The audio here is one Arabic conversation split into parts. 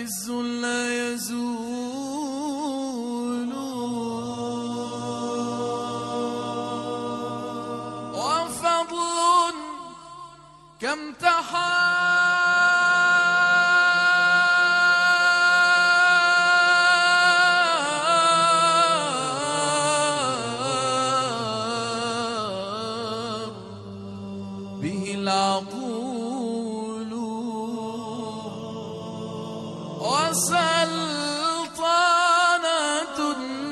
عز لا يزول وفضل كم به العقول وسلطنة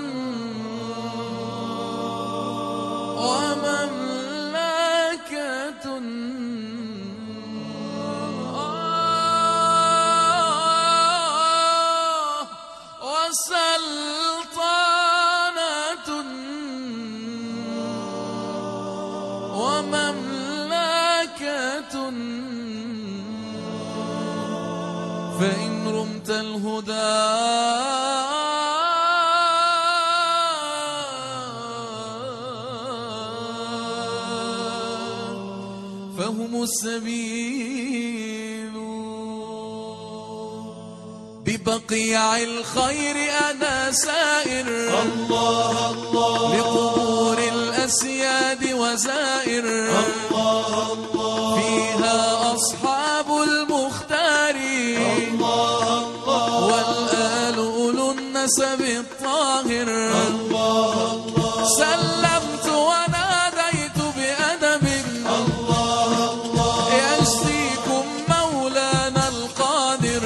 ومملكة وسلطنة ومملكة فإن رمت الهدى فهم السبيل ببقيع الخير أنا سائر الله الله لقبور الأسياد وزائر الله الله فيها أصحاب المختار الله الله والآل أولو النسب الطاهر الله الله سلمت وناديت بأدب الله الله يجزيكم مولانا القادر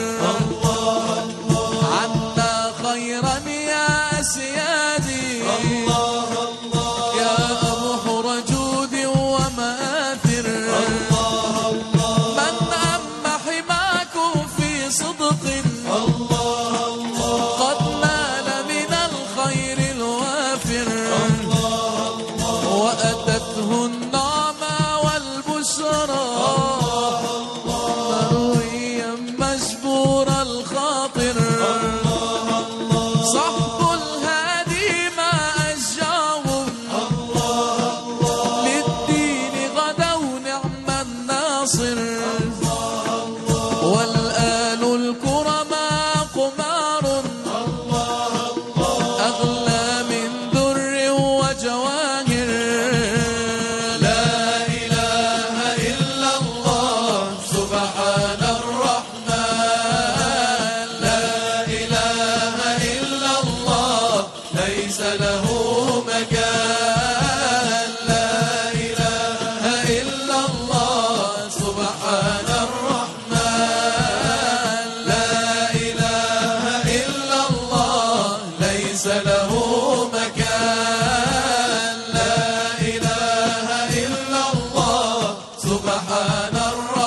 عنا خيرا يا أسيادي الله الله يا أبوح رجود ومآثر من أم حماكم في صدق الله الله قد نال من الخير الوافر وأتته النعمة والبشرى مرويا مجبور الخاطر صحب الهادي ما أشجعهم للدين غدوا نعم الناصر والآل الكرماء قمار أغلى من در وجواهر لا إله إلا الله سبحان الرحمن لا إله إلا الله ليس له مكان لا إله إلا الله سبحان الرحمن لا إله إلا الله ليس له مكان لا إله إلا الله سبحان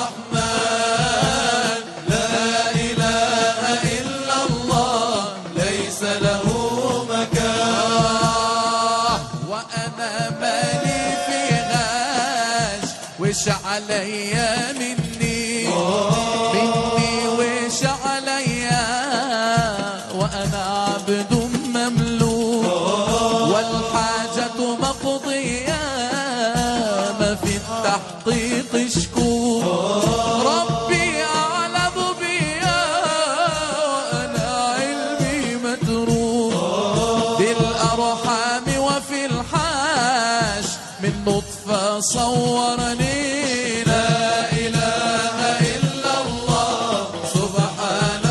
الرحمن لا إله إلا الله ليس له مكان وأنا مالي في غاش وش عليا مني وش عليا وأنا عبد مملوك والحاجة مقضية ما في التحقيق شكوك ربي أعلم بيا وأنا علمي متروك بالأرحام وفي الحاش من نطفة صورني لا إله إلا الله سبحان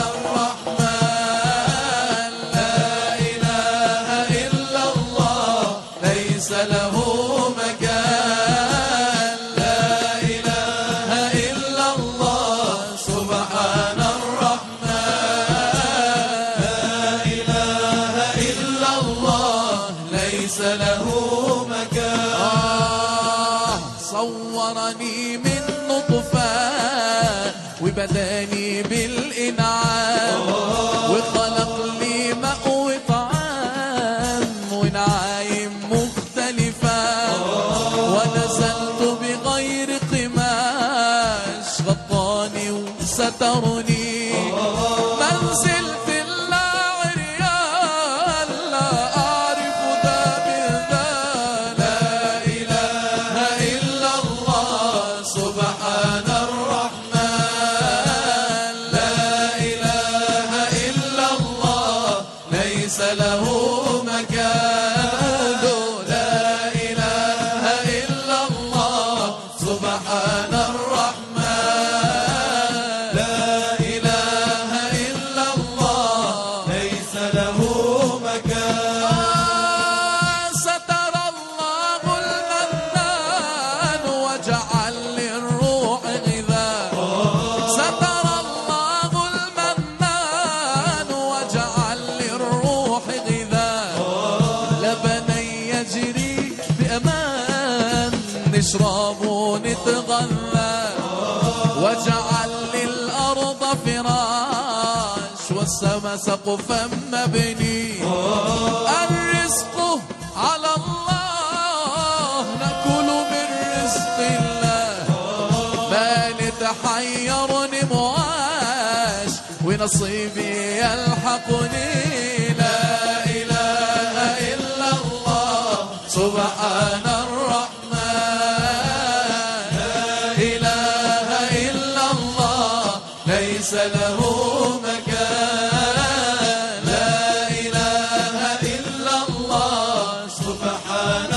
الرحمن لا إله إلا الله ليس له مكان لا إله إلا الله سبحان الرحمن لا إله إلا الله ليس له مكان صورني من نطفة وبداني بالإنعام وخلق لي ماء وطعام ونعايم مختلفة ونزلت بغير قماش غطاني وسترني منزلت لا عريان لا أعرف ذا بذا لا إله إلا الله سبحان الرحمن لا إله نشرب ونتغذى، واجعل للأرض فراش والسما سقفا مبني. الرزق على الله، نأكل من رزق الله، ما نتحير نمواش ونصيبي يلحقني. لا إله إلا الله سبحان الرحمن، لا إله إلا الله ليس له مكان، لا إله إلا الله سبحان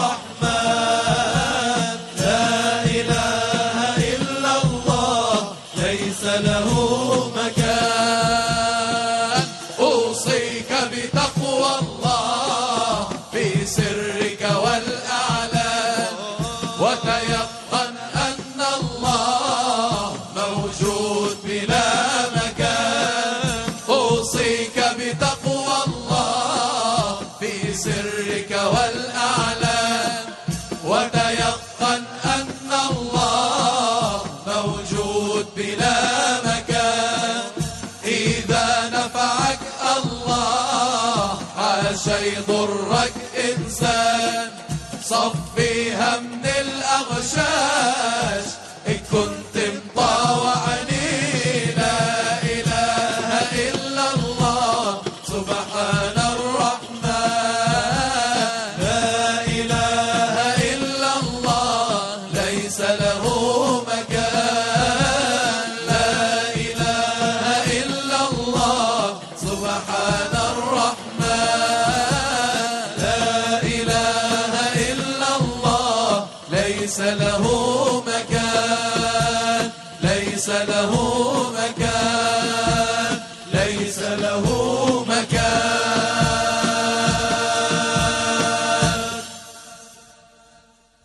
الرحمن، لا إله إلا الله ليس له مكان. أوصيك بتقوى الله في سرك والأعلان، وتيقن أن الله موجود بلا مكان. أوصيك بتقوى الله في سرك والأعلان، وتيقن أن الله موجود بلا مكان. إذا نفعك الله عاش يضرك إنسان، صفيها من الأغشاش إن كنت مطاوعني. لا إله إلا الله سبحان الرحمن، لا إله إلا الله ليس له مكان، لا إله إلا الله سبحان الرحمن، لا إله إلا الله ليس له مكان، ليس له